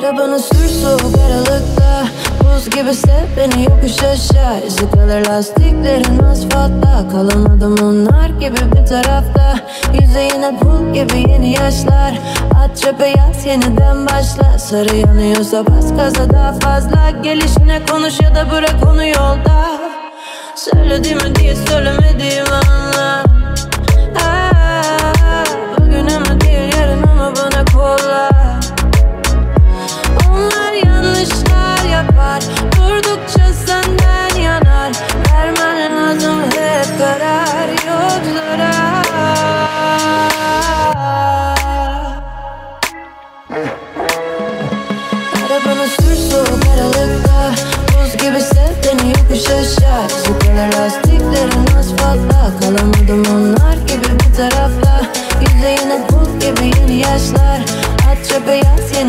Arabanı sür soğuk aralıkta, buz gibi sev beni yokuş aşağı. İzi kalır lastiklerin asfaltta, kalamadım onlar gibi bir tarafta. Yüzeyine pul gibi yeni yaşlar, at çöpe yaz yeniden başla. Sarı yanıyorsa bas gaza daha fazla, gelişine konuş ya da bırak onu yolda. Söylediğimi diye söylemediğimi anla. Bugün ama değil yarın ama bana kolla. Onlar yanlışlar yapar, durdukça senden yanar. Vermen lazım hep karar, yok zarar. Arabanı sür soğuk aralıkta, buz gibi sev beni yokuş aşağı. Sıkılır lastiklerin asfaltta, kalamadım onlar gibi bir tarafta. Yüzeyine pul gibi yeni yaşlar, at çöpe yaz